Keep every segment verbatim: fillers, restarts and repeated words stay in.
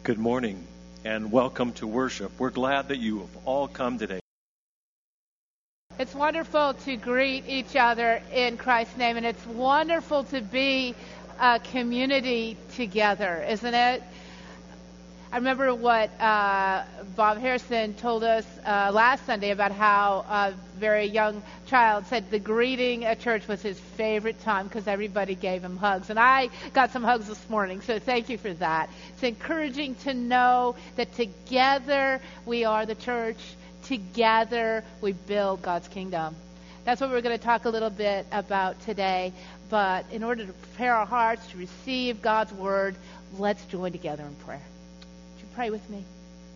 Good morning and welcome to worship. We're glad that you have all come today. It's wonderful to greet each other in Christ's name, and it's wonderful to be a community together, isn't it? I remember what uh, Bob Harrison told us uh, last Sunday about how a very young child said the greeting at church was his favorite time because everybody gave him hugs. And I got some hugs this morning, so thank you for that. It's encouraging to know that together we are the church. Together we build God's kingdom. That's what we're going to talk a little bit about today. But in order to prepare our hearts to receive God's word, let's join together in prayer. Pray with me.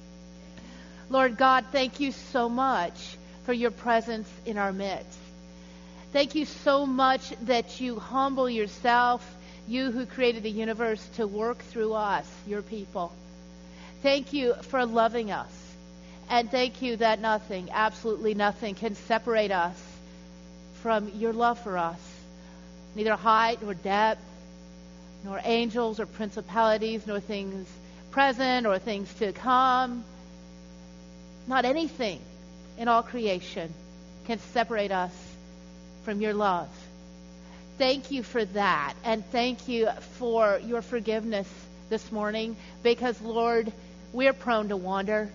Lord God, thank you so much for your presence in our midst. Thank you so much that you humble yourself, you who created the universe, to work through us, your people. Thank you for loving us. And thank you that nothing, absolutely nothing, can separate us from your love for us. Neither height nor depth, nor angels or principalities, nor things present or things to come. Not anything in all creation can separate us from your love. Thank you for that, and thank you for your forgiveness this morning, because, Lord, we're prone to wander.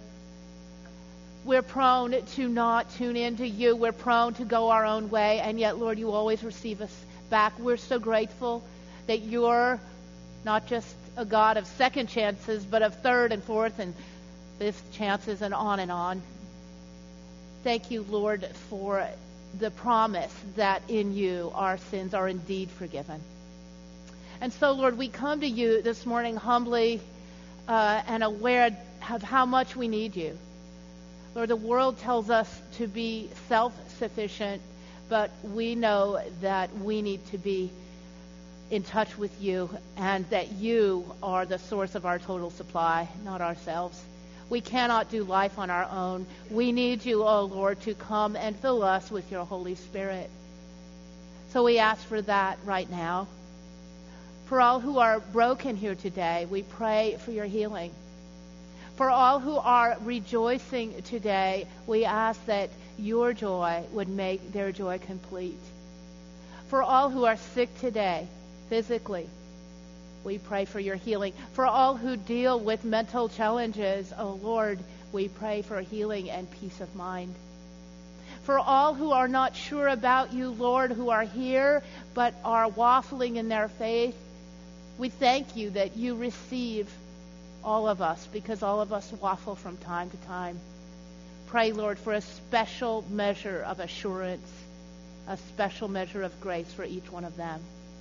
We're prone to not tune into you. We're prone to go our own way, and yet, Lord, you always receive us back. We're so grateful that you're not just a God of second chances, but of third and fourth and fifth chances, and on and on. Thank you, Lord, for the promise that in you our sins are indeed forgiven. And so, Lord, we come to you this morning humbly uh, and aware of how much we need you. Lord, the world tells us to be self-sufficient, but we know that we need to be in touch with you, and that you are the source of our total supply, not ourselves. We cannot do life on our own. We need you, O Lord, to come and fill us with your Holy Spirit. So we ask for that right now. For all who are broken here today, we pray for your healing. For all who are rejoicing today, we ask that your joy would make their joy complete. For all who are sick today, physically, we pray for your healing. For all who deal with mental challenges, oh Lord, we pray for healing and peace of mind. For all who are not sure about you, Lord, who are here but are waffling in their faith, we thank you that you receive all of us, because all of us waffle from time to time. Pray, Lord, for a special measure of assurance, a special measure of grace for each one of them.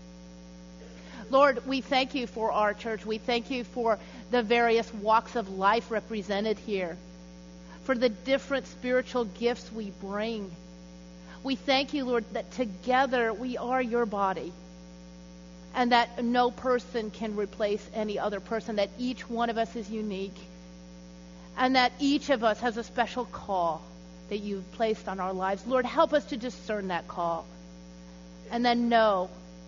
Lord, we thank you for our church. We thank you for the various walks of life represented here, for the different spiritual gifts we bring. We thank you, Lord, that together we are your body, and that no person can replace any other person, that each one of us is unique, and that each of us has a special call that you've placed on our lives. Lord, help us to discern that call, and then know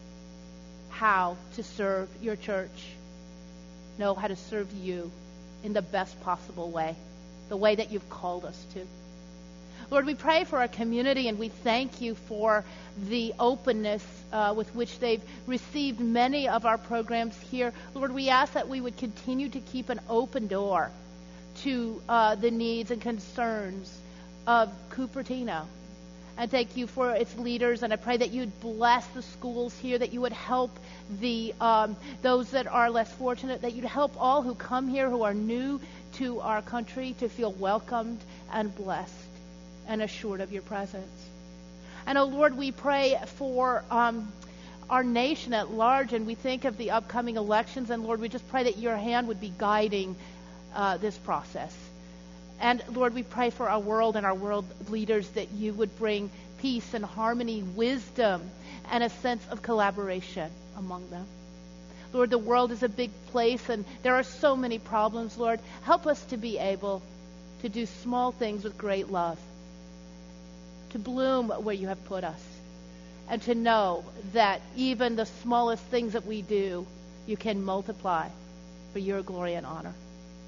how to serve your church, know how to serve you in the best possible way, the way that you've called us to. Lord, we pray for our community, and we thank you for the openness uh, with which they've received many of our programs here. Lord, we ask that we would continue to keep an open door to uh, the needs and concerns of Cupertino. And thank you for its leaders, and I pray that you'd bless the schools here, that you would help the um, those that are less fortunate, that you'd help all who come here who are new to our country to feel welcomed and blessed and assured of your presence. And, oh Lord, we pray for um, our nation at large, and we think of the upcoming elections, and Lord, we just pray that your hand would be guiding uh, this process. And Lord, we pray for our world and our world leaders, that you would bring peace and harmony, wisdom, and a sense of collaboration among them. Lord, the world is a big place, and there are so many problems. Lord, help us to be able to do small things with great love, to bloom where you have put us, and to know that even the smallest things that we do, you can multiply for your glory and honor.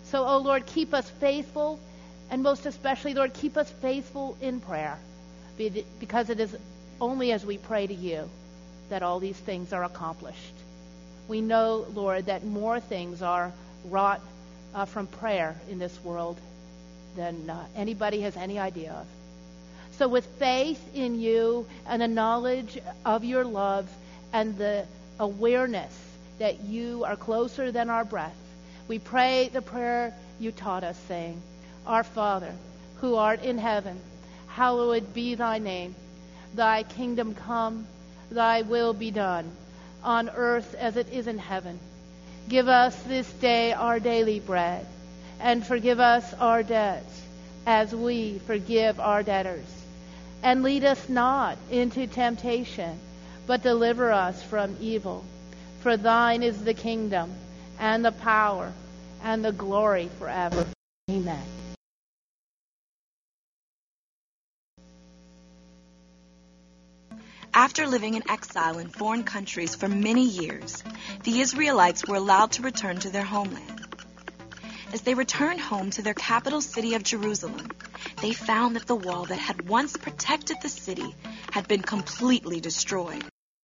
So, oh Lord, keep us faithful, and most especially, Lord, keep us faithful in prayer, because it is only as we pray to you that all these things are accomplished. We know, Lord, that more things are wrought uh, from prayer in this world than uh, anybody has any idea of. So with faith in you and a knowledge of your love and the awareness that you are closer than our breath, we pray the prayer you taught us, saying, Our Father, who art in heaven, hallowed be thy name. Thy kingdom come, thy will be done, on earth as it is in heaven. Give us this day our daily bread, and forgive us our debts, as we forgive our debtors. And lead us not into temptation, but deliver us from evil. For thine is the kingdom, and the power, and the glory forever. Amen. After living in exile in foreign countries for many years, the Israelites were allowed to return to their homeland. As they returned home to their capital city of Jerusalem, they found that the wall that had once protected the city had been completely destroyed.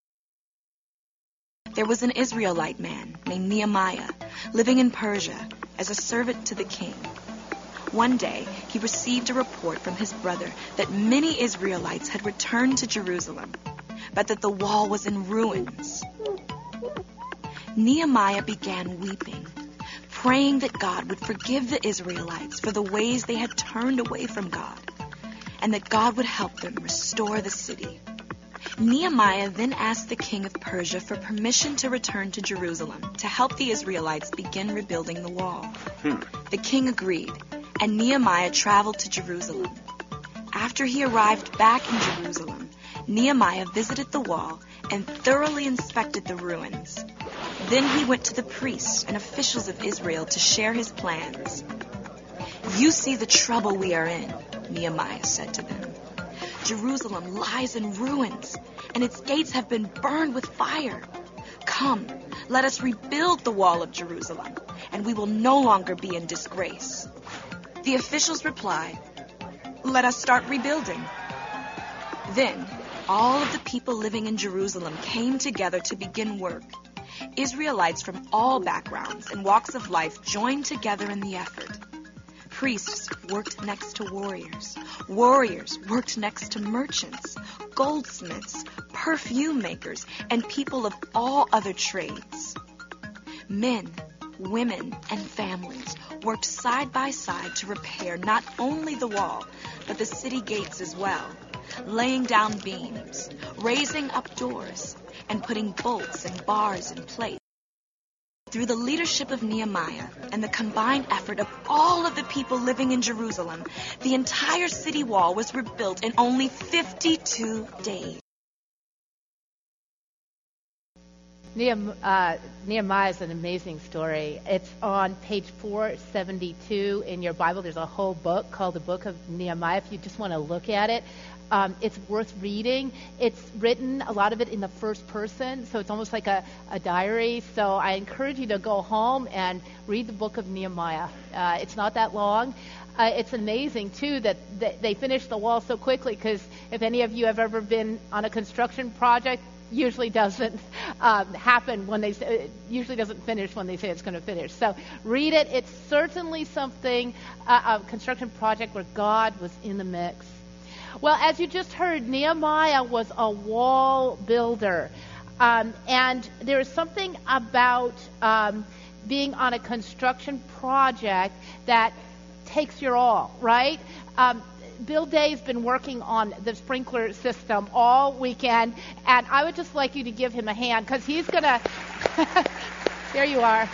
There was an Israelite man named Nehemiah living in Persia as a servant to the king. One day, he received a report from his brother that many Israelites had returned to Jerusalem, but that the wall was in ruins. Nehemiah began weeping, praying that God would forgive the Israelites for the ways they had turned away from God, and that God would help them restore the city. Nehemiah then asked the king of Persia for permission to return to Jerusalem to help the Israelites begin rebuilding the wall. Hmm. The king agreed, and Nehemiah traveled to Jerusalem. After he arrived back in Jerusalem, Nehemiah visited the wall and thoroughly inspected the ruins. Then he went to the priests and officials of Israel to share his plans. "You see the trouble we are in," Nehemiah said to them. "Jerusalem lies in ruins, and its gates have been burned with fire. Come, let us rebuild the wall of Jerusalem, and we will no longer be in disgrace." The officials replied, "Let us start rebuilding." Then, all of the people living in Jerusalem came together to begin work. Israelites from all backgrounds and walks of life joined together in the effort. Priests worked next to warriors. Warriors worked next to merchants, goldsmiths, perfume makers, and people of all other trades. Men, women, and families worked side by side to repair not only the wall, but the city gates as well, laying down beams, raising up doors, and putting bolts and bars in place. Through the leadership of Nehemiah and the combined effort of all of the people living in Jerusalem, the entire city wall was rebuilt in only fifty-two days. Nehemiah, uh, Nehemiah is an amazing story. It's on page four seventy-two in your Bible. There's a whole book called the Book of Nehemiah. If you just want to look at it, um, it's worth reading. It's written, a lot of it in the first person, so it's almost like a, a diary. So I encourage you to go home and read the Book of Nehemiah. Uh, it's not that long. Uh, it's amazing, too, that, that they finished the wall so quickly, because if any of you have ever been on a construction project, usually doesn't um, happen when they say, it usually doesn't finish when they say it's going to finish. So read it. It's certainly something, uh, a construction project where God was in the mix. Well, as you just heard, Nehemiah was a wall builder. Um, and there is something about um, being on a construction project that takes your all, right? Um, Bill Day's been working on the sprinkler system all weekend, and I would just like you to give him a hand, because he's going to... There you are.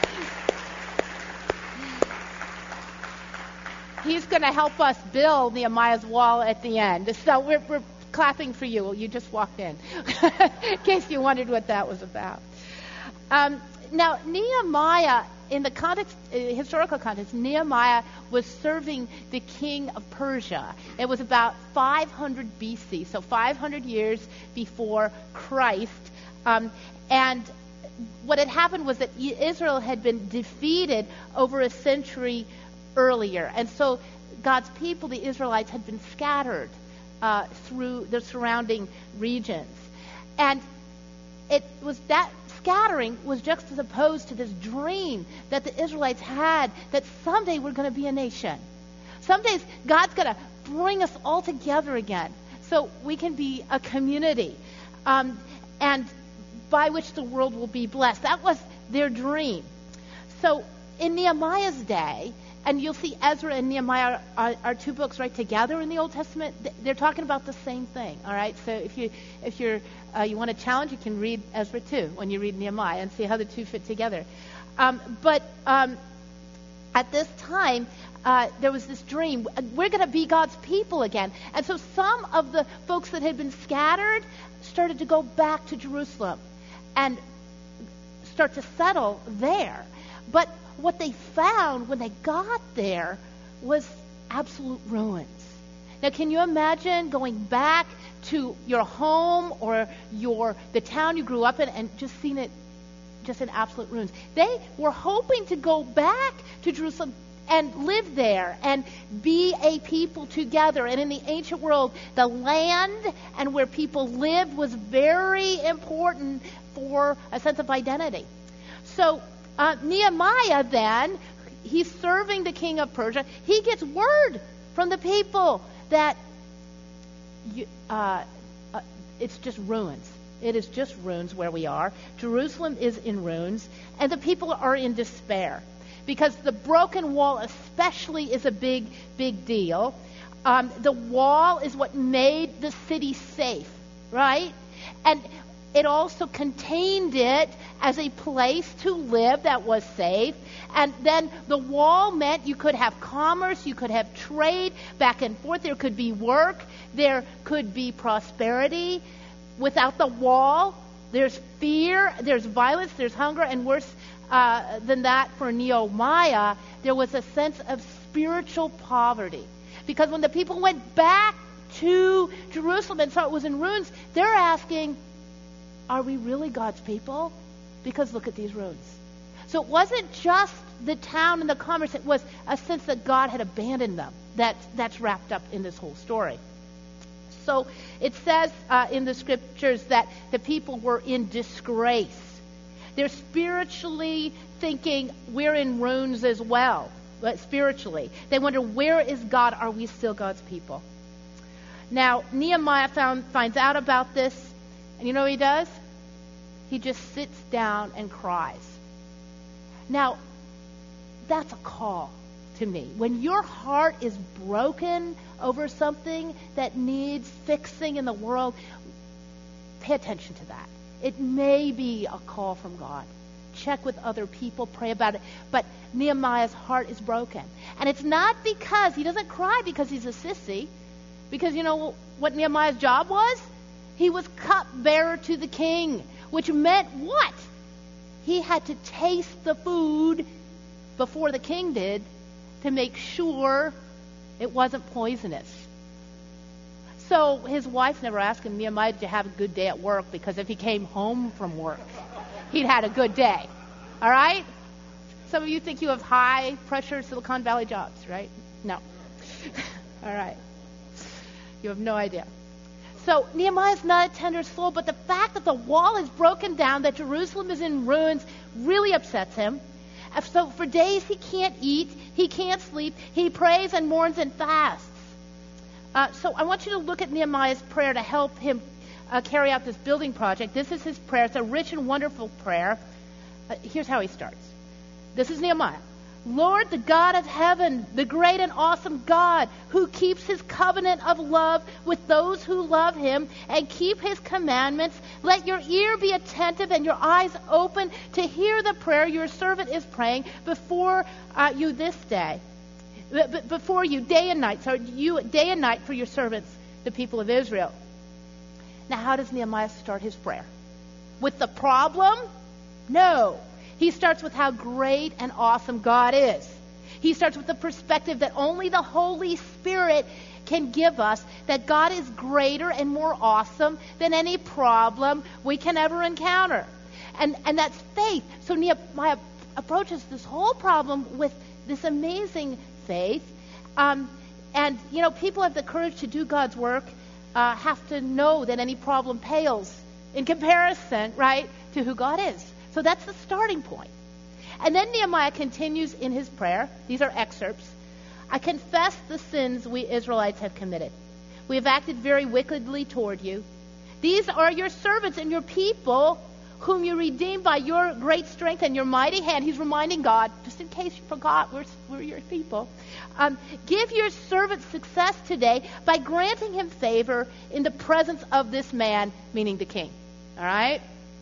He's going to help us build Nehemiah's wall at the end. So we're, we're clapping for you. You just walked in, in case you wondered what that was about. Um, now, Nehemiah, in the context, uh, historical context, Nehemiah was serving the king of Persia. It was about five hundred B C, so five hundred years before Christ. Um, and what had happened was that Israel had been defeated over a century earlier. And so God's people, the Israelites, had been scattered uh, through the surrounding regions. And it was that scattering was juxtaposed to this dream that the Israelites had that someday we're going to be a nation. Someday God's going to bring us all together again so we can be a community. Um, and by which the world will be blessed. That was their dream. So in Nehemiah's day, and you'll see Ezra and Nehemiah are, are two books right together in the Old Testament. They're talking about the same thing. All right. So if you if you're uh, you want a challenge, you can read Ezra too when you read Nehemiah and see how the two fit together. Um, but um, at this time, uh, there was this dream. We're going to be God's people again. And so some of the folks that had been scattered started to go back to Jerusalem and start to settle there. But what they found when they got there was absolute ruins. Now, can you imagine going back to your home or your the town you grew up in and just seeing it just in absolute ruins? They were hoping to go back to Jerusalem and live there and be a people together. And in the ancient world, the land and where people lived was very important for a sense of identity. So uh, Nehemiah then, he's serving the king of Persia. He gets word from the people that you, uh, uh, it's just ruins. It is just ruins where we are. Jerusalem is in ruins, and the people are in despair because the broken wall especially is a big, big deal. Um, the wall is what made the city safe, right? And it also contained it as a place to live that was safe. And then the wall meant you could have commerce, you could have trade back and forth. There could be work, there could be prosperity. Without the wall, there's fear, there's violence, there's hunger, and worse uh, than that for Nehemiah, there was a sense of spiritual poverty. Because when the people went back to Jerusalem and saw it was in ruins, they're asking, are we really God's people? Because look at these ruins. So it wasn't just the town and the commerce, it was a sense that God had abandoned them. That, that's wrapped up in this whole story. So it says uh, in the scriptures that the people were in disgrace. They're spiritually thinking we're in ruins as well, but spiritually. They wonder, where is God? Are we still God's people? Now, Nehemiah found, finds out about this, and you know what he does? He just sits down and cries. Now, that's a call to me. When your heart is broken over something that needs fixing in the world, pay attention to that. It may be a call from God. Check with other people, pray about it. But Nehemiah's heart is broken. And it's not because, he doesn't cry because he's a sissy. Because you know what Nehemiah's job was? He was cupbearer to the king. Which meant what? He had to taste the food before the king did to make sure it wasn't poisonous. So his wife never asked him, Nehemiah, did you have a good day at work? Because if he came home from work, he'd had a good day. All right? Some of you think you have high pressure Silicon Valley jobs, right? No. All right. You have no idea. So Nehemiah's not a tender soul, but the fact that the wall is broken down, that Jerusalem is in ruins, really upsets him. So for days he can't eat, he can't sleep, he prays and mourns and fasts. Uh, so I want you to look at Nehemiah's prayer to help him uh, carry out this building project. This is his prayer. It's a rich and wonderful prayer. Uh, here's how he starts. This is Nehemiah. Lord, the God of heaven, the great and awesome God, who keeps his covenant of love with those who love him and keep his commandments, let your ear be attentive and your eyes open to hear the prayer your servant is praying before uh, you this day. B- before you day and night, so you day and night for your servants, the people of Israel. Now, how does Nehemiah start his prayer? With the problem? No. He starts with how great and awesome God is. He starts with the perspective that only the Holy Spirit can give us, that God is greater and more awesome than any problem we can ever encounter. And, and that's faith. So Nehemiah approaches this whole problem with this amazing faith. Um, and, you know, people have the courage to do God's work, uh, have to know that any problem pales in comparison, right, to who God is. So that's the starting point. And then Nehemiah continues in his prayer. These are excerpts. I confess the sins we Israelites have committed. We have acted very wickedly toward you. These are your servants and your people, whom you redeemed by your great strength and your mighty hand. He's reminding God, just in case you forgot, we're, we're your people. Um, give your servant success today by granting him favor in the presence of this man, meaning the king. All right?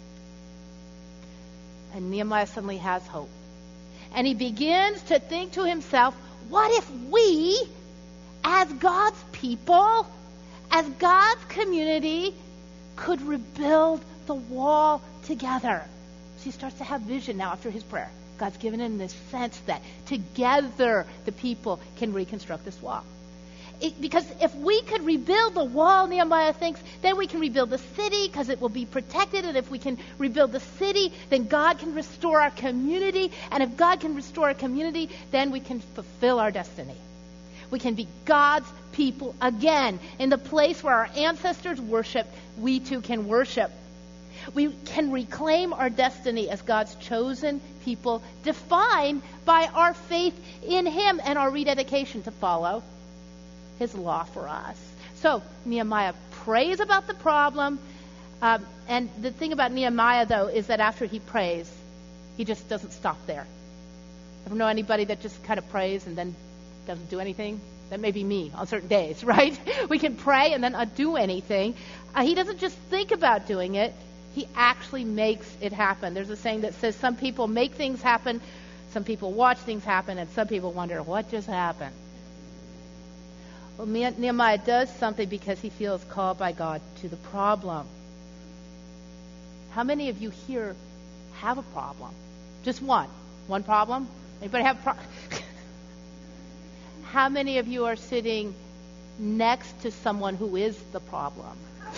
And Nehemiah suddenly has hope. And he begins to think to himself, what if we, as God's people, as God's community, could rebuild the wall together? So he starts to have vision now after his prayer. God's given him this sense that together the people can reconstruct this wall. It, because if we could rebuild the wall, Nehemiah thinks, then we can rebuild the city because it will be protected. And if we can rebuild the city, then God can restore our community. And if God can restore our community, then we can fulfill our destiny. We can be God's people again. In the place where our ancestors worshiped, we too can worship. We can reclaim our destiny as God's chosen people, defined by our faith in Him and our rededication to follow His law for us. So Nehemiah prays about the problem. Um, and the thing about Nehemiah, though, is that after he prays, he just doesn't stop there. Ever know anybody that just kind of prays and then doesn't do anything? That may be me on certain days, right? We can pray and then not do anything. Uh, he doesn't just think about doing it. He actually makes it happen. There's a saying that says some people make things happen, some people watch things happen, and some people wonder, what just happened? Well, Nehemiah does something because he feels called by God to the problem. How many of you here have a problem? Just one. One problem? Anybody have a problem? How many of you are sitting next to someone who is the problem?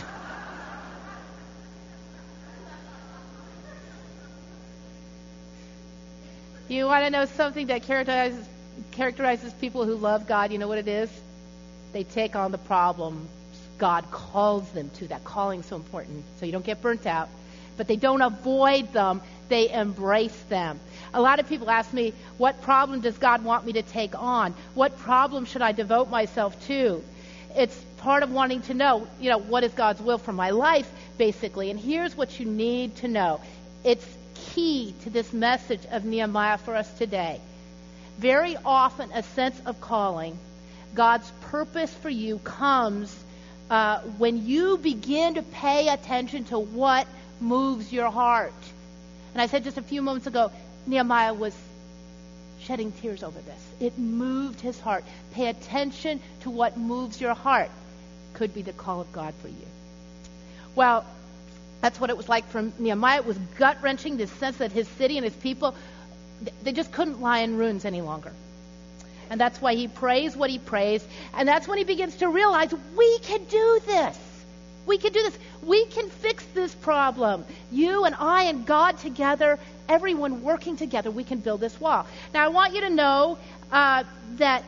You want to know something that characterizes, characterizes people who love God? You know what it is? They take on the problems God calls them to. That calling is so important, so you don't get burnt out. But they don't avoid them. They embrace them. A lot of people ask me, what problem does God want me to take on? What problem should I devote myself to? It's part of wanting to know, you know, what is God's will for my life, basically. And here's what you need to know. It's key to this message of Nehemiah for us today. Very often, a sense of calling, God's purpose for you comes uh, when you begin to pay attention to what moves your heart. And I said just a few moments ago, Nehemiah was shedding tears over this. It moved his heart. Pay attention to what moves your heart. Could be the call of God for you. Well, that's what it was like for Nehemiah. It was gut-wrenching, this sense that his city and his people, they just couldn't lie in ruins any longer. And that's why he prays what he prays. And that's when he begins to realize, we can do this. We can do this. We can fix this problem. You and I and God together, everyone working together, we can build this wall. Now, I want you to know uh, that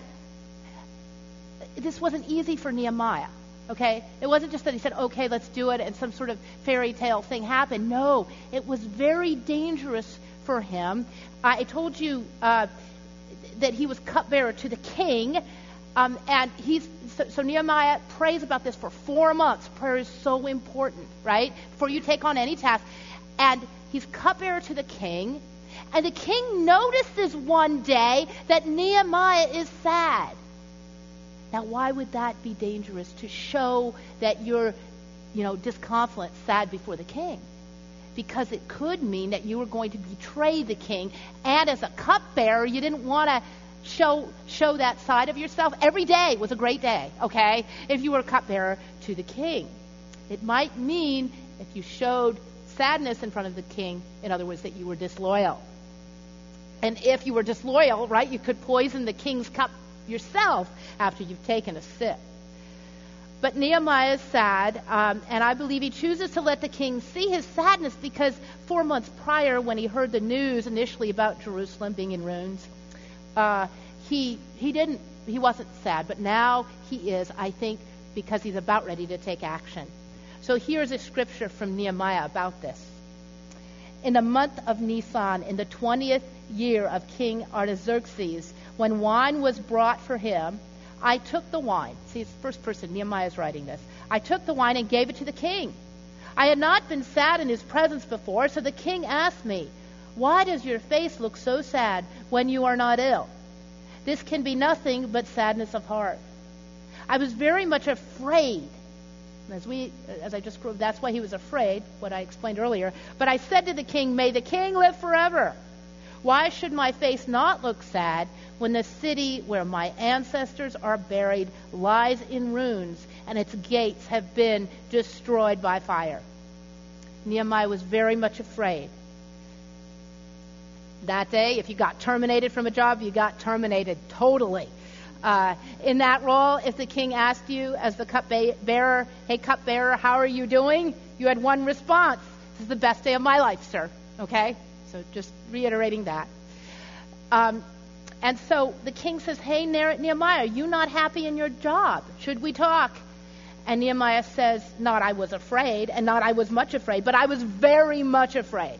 this wasn't easy for Nehemiah. Okay? It wasn't just that he said, okay, let's do it, and some sort of fairy tale thing happened. No, it was very dangerous for him. I told you uh, that he was cupbearer to the king, um, and he's so, so Nehemiah prays about this for four months. Prayer is so important, right? Before you take on any task. And he's cupbearer to the king, and the king notices one day that Nehemiah is sad. Now, why would that be dangerous, to show that you're, you know, disconsolate, sad before the king? Because it could mean that you were going to betray the king, and as a cupbearer, you didn't want to show show that side of yourself. Every day was a great day, okay, if you were a cupbearer to the king. It might mean if you showed sadness in front of the king, in other words, that you were disloyal. And if you were disloyal, right, you could poison the king's cup yourself after you've taken a sip. But Nehemiah is sad, um, and I believe he chooses to let the king see his sadness because four months prior, when he heard the news initially about Jerusalem being in ruins, uh, he he didn't he wasn't sad, but now he is, I think, because he's about ready to take action. So here's a scripture from Nehemiah about this. In the month of Nisan, in the twentieth year of King Artaxerxes, when wine was brought for him, I took the wine. See, it's first person. Nehemiah is writing this. I took the wine and gave it to the king. I had not been sad in his presence before, so the king asked me, "Why does your face look so sad when you are not ill?" This can be nothing but sadness of heart. I was very much afraid. As we, as I just proved, that's why he was afraid, what I explained earlier. But I said to the king, "May the king live forever. Why should my face not look sad when the city where my ancestors are buried lies in ruins and its gates have been destroyed by fire?" Nehemiah was very much afraid. That day, if you got terminated from a job, you got terminated totally. Uh, in that role, if the king asked you as the cupbearer, "Hey, cupbearer, how are you doing?" you had one response: "This is the best day of my life, sir." Okay? So just reiterating that. Um, and so the king says, "Hey, Nehemiah, are you not happy in your job? Should we talk?" And Nehemiah says, not I was afraid, and not I was much afraid, but I was very much afraid.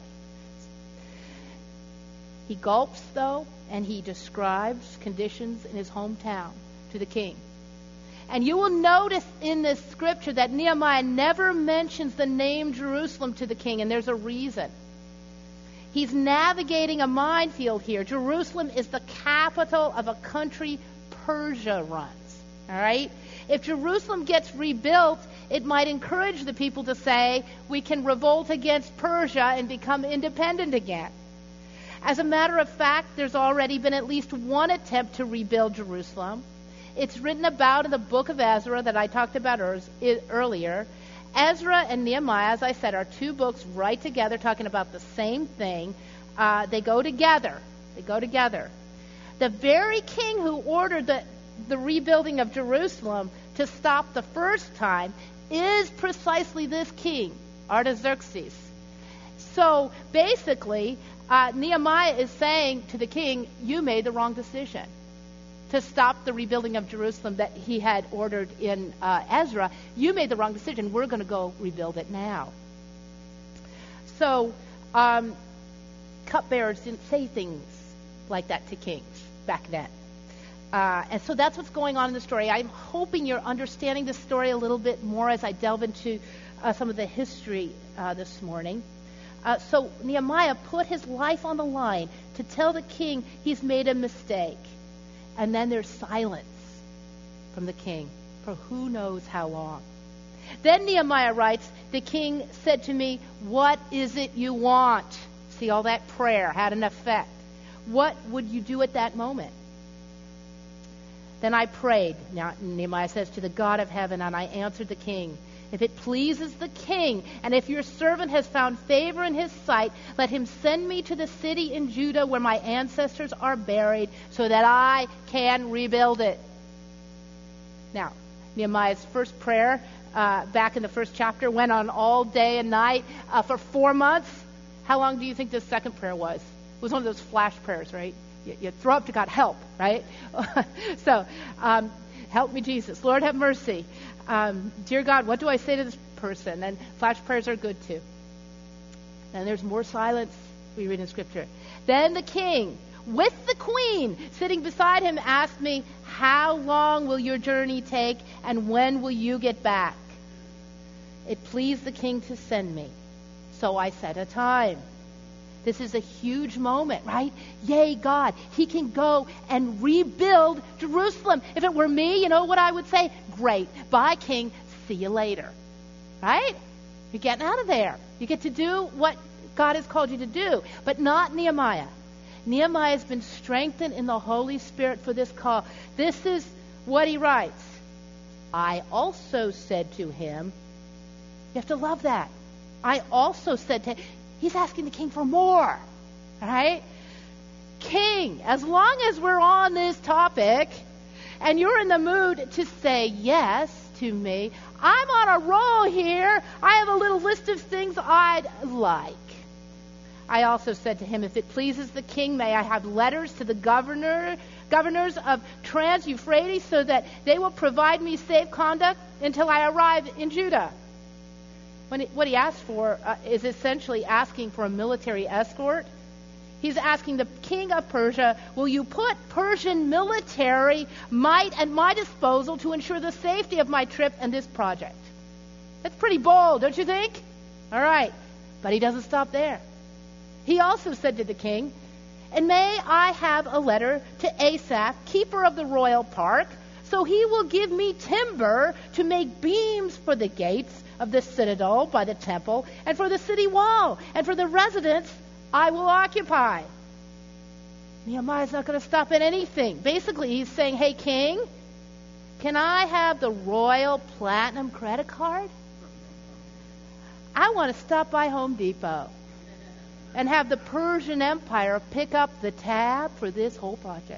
He gulps, though, and he describes conditions in his hometown to the king. And you will notice in this scripture that Nehemiah never mentions the name Jerusalem to the king, and there's a reason. He's navigating a minefield here. Jerusalem is the capital of a country Persia runs. All right? If Jerusalem gets rebuilt, it might encourage the people to say, "We can revolt against Persia and become independent again." As a matter of fact, there's already been at least one attempt to rebuild Jerusalem. It's written about in the book of Ezra that I talked about earlier. Ezra and Nehemiah, as I said, are two books right together talking about the same thing. Uh, they go together. They go together. The very king who ordered the, the rebuilding of Jerusalem to stop the first time is precisely this king, Artaxerxes. So basically, uh, Nehemiah is saying to the king, you made the wrong decision to stop the rebuilding of Jerusalem that he had ordered in uh, Ezra. You made the wrong decision. We're going to go rebuild it now. So um, cupbearers didn't say things like that to kings back then. Uh, and so that's what's going on in the story. I'm hoping you're understanding the story a little bit more as I delve into uh, some of the history uh, this morning. Uh, so Nehemiah put his life on the line to tell the king he's made a mistake. And then there's silence from the king for who knows how long. Then Nehemiah writes, the king said to me, "What is it you want?" See, all that prayer had an effect. What would you do at that moment? Then I prayed, now Nehemiah says, to the God of heaven, and I answered the king, "If it pleases the king, and if your servant has found favor in his sight, let him send me to the city in Judah where my ancestors are buried, so that I can rebuild it." Now, Nehemiah's first prayer uh, back in the first chapter went on all day and night uh, for four months. How long do you think this second prayer was? It was one of those flash prayers, right? You, you throw up to God, help, right? so, um, help me, Jesus. Lord, have mercy. Um, dear God, what do I say to this person? And flash prayers are good too. And there's more silence we read in Scripture. Then the king, with the queen sitting beside him, asked me, "How long will your journey take, and when will you get back?" It pleased the king to send me, so I set a time. This is a huge moment, right? Yay, God. He can go and rebuild Jerusalem. If it were me, you know what I would say? Great. Bye, king. See you later. Right? You're getting out of there. You get to do what God has called you to do. But not Nehemiah. Nehemiah has been strengthened in the Holy Spirit for this call. This is what he writes. I also said to him, you have to love that. I also said to him, he's asking the king for more. All right? King, as long as we're on this topic and you're in the mood to say yes, to me. I'm on a roll here. I have a little list of things I'd like. I also said to him, if it pleases the king, may I have letters to the governor, governors of Trans-Euphrates so that they will provide me safe conduct until I arrive in Judah. When he, what he asked for uh, is essentially asking for a military escort. He's asking the king of Persia, will you put Persian military might at my disposal to ensure the safety of my trip and this project? That's pretty bold, don't you think? All right. But he doesn't stop there. He also said to the king, and may I have a letter to Asaph, keeper of the royal park, so he will give me timber to make beams for the gates of the citadel by the temple and for the city wall and for the residence I will occupy. Nehemiah's not going to stop at anything. Basically, he's saying, hey, king, can I have the royal platinum credit card? I want to stop by Home Depot and have the Persian Empire pick up the tab for this whole project.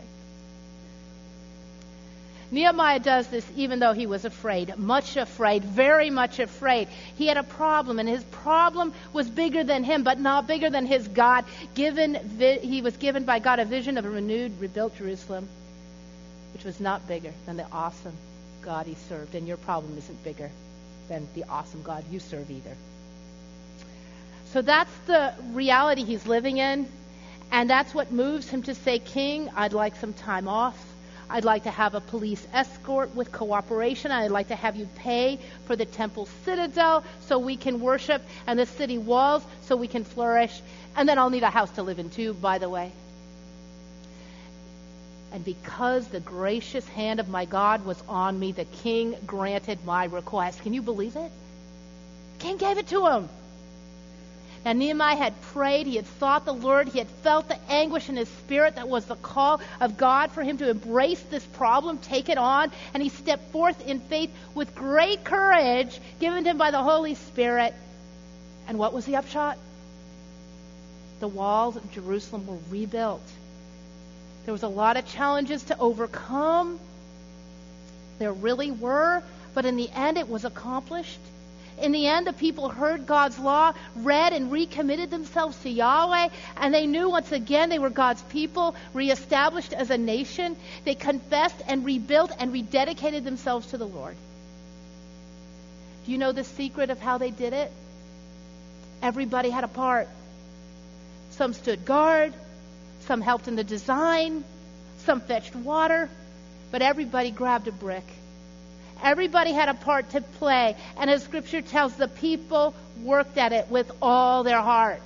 Nehemiah does this even though he was afraid, much afraid, very much afraid. He had a problem, and his problem was bigger than him, but not bigger than his God. Given, he was given by God a vision of a renewed, rebuilt Jerusalem, which was not bigger than the awesome God he served. And your problem isn't bigger than the awesome God you serve either. So that's the reality he's living in, and that's what moves him to say, King, I'd like some time off. I'd like to have a police escort with cooperation. I'd like to have you pay for the temple citadel so we can worship, and the city walls so we can flourish. And then I'll need a house to live in too, by the way. And because the gracious hand of my God was on me, the king granted my request. Can you believe it? The king gave it to him. Now, Nehemiah had prayed, he had sought the Lord, he had felt the anguish in his spirit that was the call of God for him to embrace this problem, take it on, and he stepped forth in faith with great courage given to him by the Holy Spirit. And what was the upshot? The walls of Jerusalem were rebuilt. There was a lot of challenges to overcome. There really were, but in the end it was accomplished. In the end, the people heard God's law, read and recommitted themselves to Yahweh, and they knew once again they were God's people, reestablished as a nation. They confessed and rebuilt and rededicated themselves to the Lord. Do you know the secret of how they did it? Everybody had a part. Some stood guard, some helped in the design, some fetched water, but everybody grabbed a brick. Everybody had a part to play. And as Scripture tells, the people worked at it with all their heart.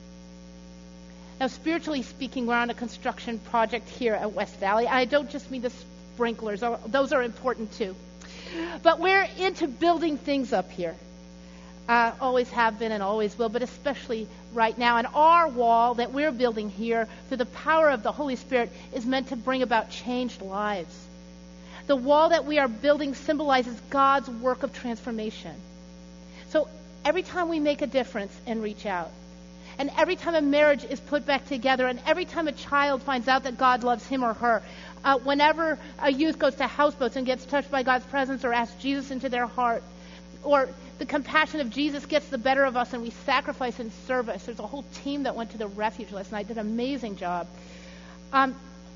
Now, spiritually speaking, we're on a construction project here at West Valley. I don't just mean the sprinklers. Those are important too. But we're into building things up here. Uh, always have been and always will, but especially right now. And our wall that we're building here through the power of the Holy Spirit is meant to bring about changed lives. The wall that we are building symbolizes God's work of transformation. So every time we make a difference and reach out, and every time a marriage is put back together, and every time a child finds out that God loves him or her, uh, whenever a youth goes to houseboats and gets touched by God's presence or asks Jesus into their heart, or the compassion of Jesus gets the better of us and we sacrifice in service. There's a whole team that went to the refuge last night, did an amazing job. Um,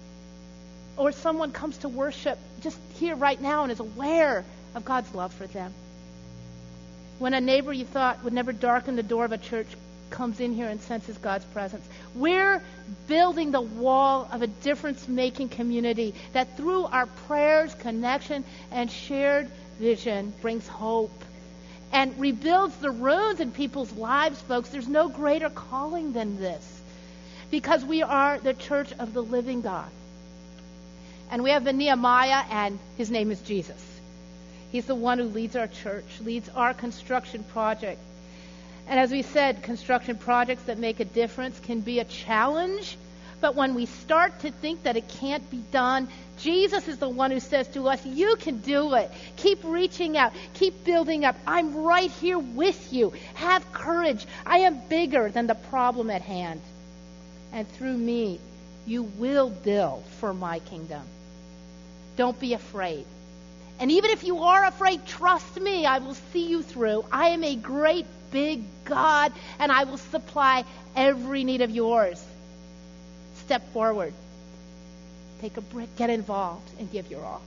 or someone comes to worship just here right now and is aware of God's love for them. When a neighbor you thought would never darken the door of a church comes in here and senses God's presence. We're building the wall of a difference-making community that through our prayers, connection, and shared vision brings hope and rebuilds the ruins in people's lives, folks. There's no greater calling than this because we are the church of the living God. And we have the Nehemiah, and his name is Jesus. He's the one who leads our church, leads our construction project. And as we said, construction projects that make a difference can be a challenge. But when we start to think that it can't be done, Jesus is the one who says to us, you can do it. Keep reaching out. Keep building up. I'm right here with you. Have courage. I am bigger than the problem at hand. And through me, you will build for my kingdom. Don't be afraid. And even if you are afraid, trust me, I will see you through. I am a great big God, and I will supply every need of yours. Step forward. Take a brick, get involved, and give your all.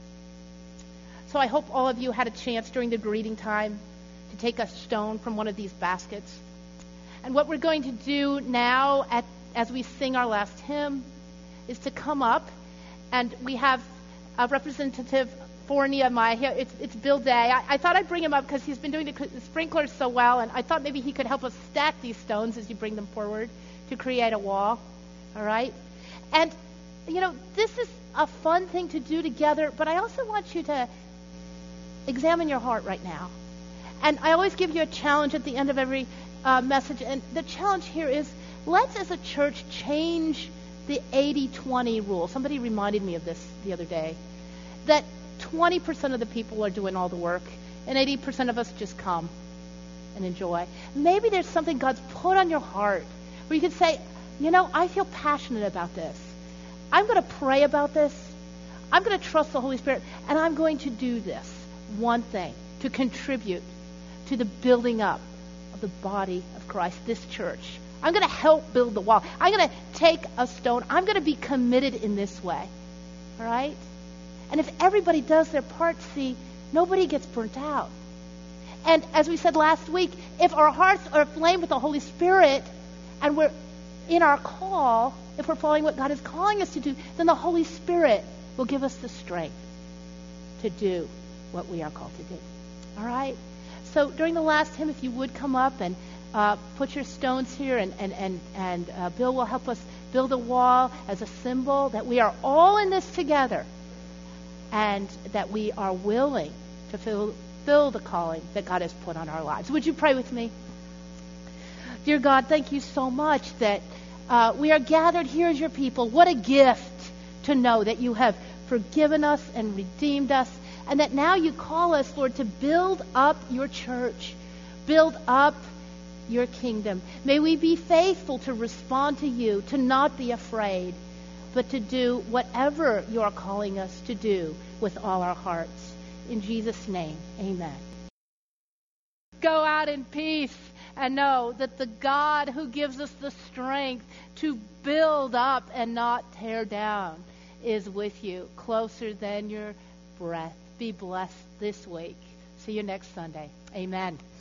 So I hope all of you had a chance during the greeting time to take a stone from one of these baskets. And what we're going to do now at, as we sing our last hymn is to come up, and we have a representative for Nehemiah here. It's, it's Bill Day. I, I thought I'd bring him up because he's been doing the, the sprinklers so well, and I thought maybe he could help us stack these stones as you bring them forward to create a wall. All right? And, you know, this is a fun thing to do together, but I also want you to examine your heart right now. And I always give you a challenge at the end of every uh, message, and the challenge here is let's, as a church, change the eighty twenty rule. Somebody reminded me of this the other day, that twenty percent of the people are doing all the work, and eighty percent of us just come and enjoy. Maybe there's something God's put on your heart where you could say, you know, I feel passionate about this. I'm going to pray about this. I'm going to trust the Holy Spirit, and I'm going to do this one thing to contribute to the building up of the body of Christ, this church. I'm going to help build the wall. I'm going to take a stone. I'm going to be committed in this way. All right? And if everybody does their part, see, nobody gets burnt out. And as we said last week, if our hearts are aflame with the Holy Spirit and we're in our call, if we're following what God is calling us to do, then the Holy Spirit will give us the strength to do what we are called to do. All right? So during the last hymn, if you would come up and uh, put your stones here, and, and, and, and uh, Bill will help us build a wall as a symbol that we are all in this together and that we are willing to fulfill the calling that God has put on our lives. Would you pray with me? Dear God, thank you so much that uh, we are gathered here as your people. What a gift to know that you have forgiven us and redeemed us, and that now you call us, Lord, to build up your church, build up your kingdom. May we be faithful to respond to you, to not be afraid, but to do whatever you are calling us to do with all our hearts. In Jesus' name, amen. Go out in peace and know that the God who gives us the strength to build up and not tear down is with you, closer than your breath. Be blessed this week. See you next Sunday. Amen.